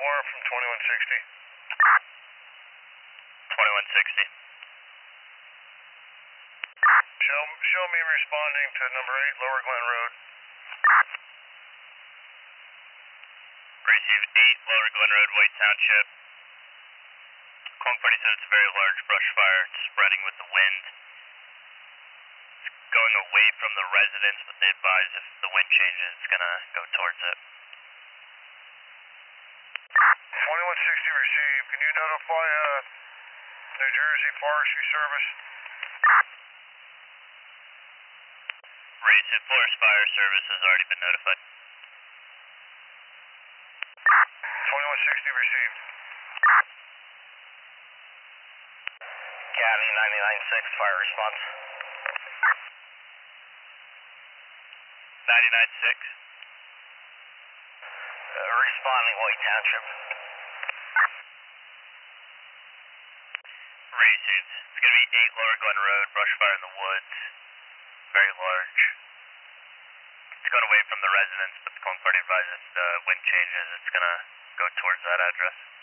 warrant from 2160. 2160. Show me responding to number 8 Lower Glen Road. Receive 8 Lower Glen Road, White Township. Calling party said it's a very large brush fire. It's spreading with the wind. It's going away from the residence, but they advise if the wind changes, it's going to go towards it. 2160 received. Can you notify New Jersey Forestry Service? Receive Forest Fire Service has already been notified. 2160 received. County 99.6 fire response. 99.6. Responding White Township. Received. It's going to be 8 Lower Glen Road, brush fire in the woods. Very large. It's going away from the residence, but the calling party advises if the wind changes, it's going to go towards that address.